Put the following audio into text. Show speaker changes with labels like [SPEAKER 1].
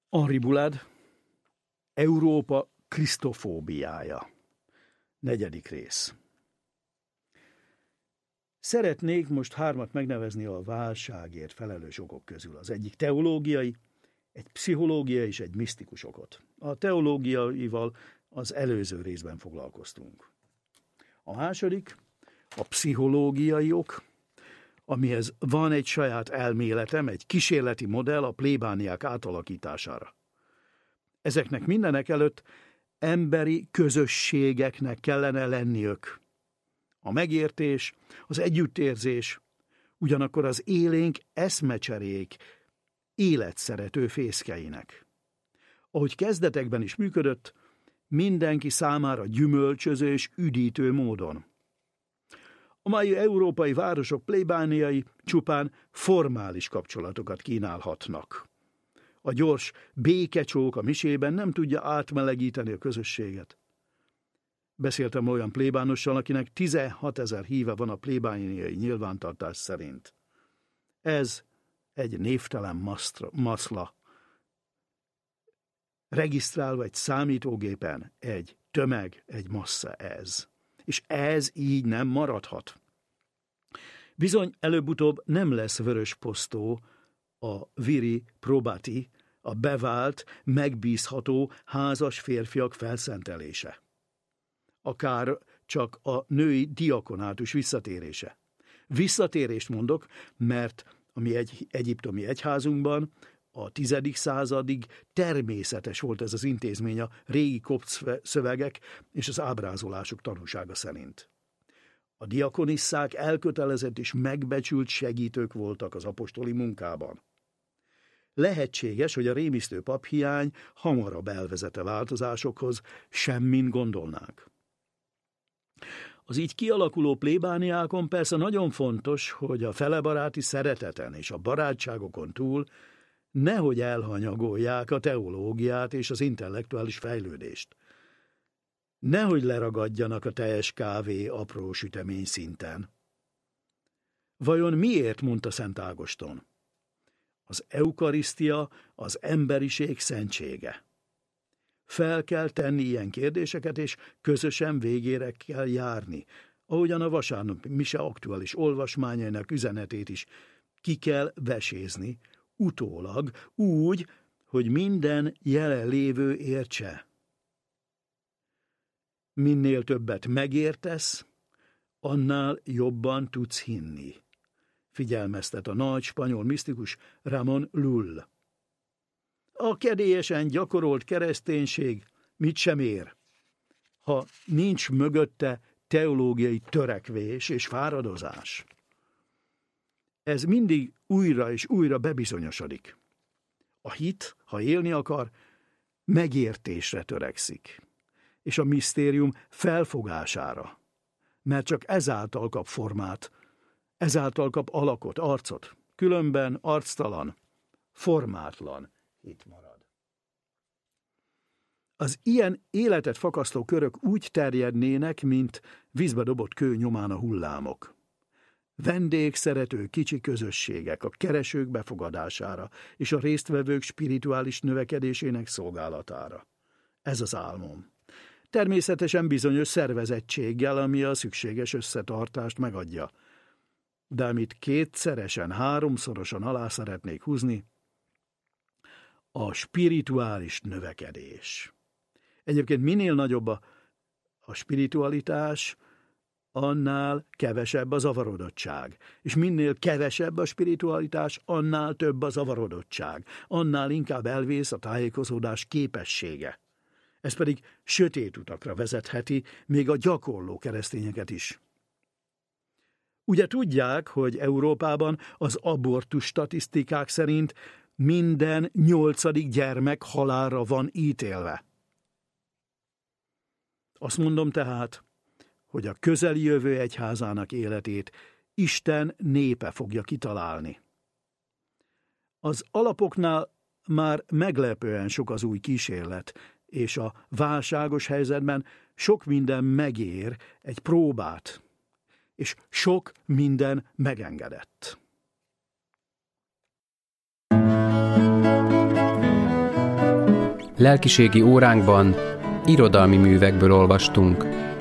[SPEAKER 1] Henri Boulade, Európa krisztofóbiája. 4. rész. Szeretnék most 3 megnevezni a válságért felelős okok közül. Az egyik teológiai, egy pszichológiai és egy misztikus okot. A teológiaival az előző részben foglalkoztunk. A második, a pszichológiai ok, amihez van egy saját elméletem, egy kísérleti modell a plébániák átalakítására. Ezeknek mindenek előtt emberi közösségeknek kellene lenniük. A megértés, az együttérzés, ugyanakkor az élénk eszmecserék életszerető fészkeinek. Ahogy kezdetekben is működött, mindenki számára gyümölcsöző és üdítő módon. A mai európai városok plébániai csupán formális kapcsolatokat kínálhatnak. A gyors békecsók a misében nem tudja átmelegíteni a közösséget. Beszéltem olyan plébánossal, akinek 16 000 híve van a plébániai nyilvántartás szerint. Ez egy névtelen maszla. Regisztrálva egy számítógépen egy tömeg, egy massza ez. És ez így nem maradhat. Bizony előbb-utóbb nem lesz vörösposztó a viri probati, a bevált, megbízható házas férfiak felszentelése. Akár csak a női diakonátus visszatérése. Visszatérést mondok, mert a mi egyiptomi egyházunkban a 10. századig természetes volt ez az intézmény a régi kopt szövegek és az ábrázolások tanúsága szerint. A diakonisszák elkötelezett és megbecsült segítők voltak az apostoli munkában. Lehetséges, hogy a rémisztő paphiány hamarabb elvezete változásokhoz, semmint gondolnák. Az így kialakuló plébániákon persze nagyon fontos, hogy a felebaráti szereteten és a barátságokon túl nehogy elhanyagolják a teológiát és az intellektuális fejlődést. Nehogy leragadjanak a teljes kávé apró sütemény szinten. Vajon miért mondta Szent Ágoston? Az eukarisztia az emberiség szentsége. Fel kell tenni ilyen kérdéseket, és közösen végére kell járni, ahogyan a vasárnapi mise aktuális olvasmányainak üzenetét is ki kell vesézni, utólag, úgy, hogy minden jelenlévő értse. Minél többet megértesz, annál jobban tudsz hinni, figyelmeztet a nagy spanyol misztikus Ramón Llull. A kedélyesen gyakorolt kereszténység mit sem ér, ha nincs mögötte teológiai törekvés és fáradozás. Ez mindig újra és újra bebizonyosodik. A hit, ha élni akar, megértésre törekszik, és a misztérium felfogására, mert csak ezáltal kap formát, ezáltal kap alakot, arcot, különben arctalan, formátlan hit marad. Az ilyen életet fakasztó körök úgy terjednének, mint vízbe dobott kő nyomán a hullámok. Vendégszerető kicsi közösségek a keresők befogadására és a résztvevők spirituális növekedésének szolgálatára. Ez az álmom. Természetesen bizonyos szervezettséggel, ami a szükséges összetartást megadja. De amit 2-szeresen, 3-szorosan alá szeretnék húzni, a spirituális növekedés. Egyébként minél nagyobb a spiritualitás, annál kevesebb a zavarodottság. És minél kevesebb a spiritualitás, annál több a zavarodottság. Annál inkább elvész a tájékozódás képessége. Ez pedig sötét utakra vezetheti még a gyakorló keresztényeket is. Ugye tudják, hogy Európában az abortus statisztikák szerint minden 8. gyermek halálra van ítélve. Azt mondom tehát, hogy a közeli jövő egyházának életét Isten népe fogja kitalálni. Az alapoknál már meglepően sok az új kísérlet, és a válságos helyzetben sok minden megér egy próbát, és sok minden megengedett.
[SPEAKER 2] Lelkiségi óránkban irodalmi művekből olvastunk.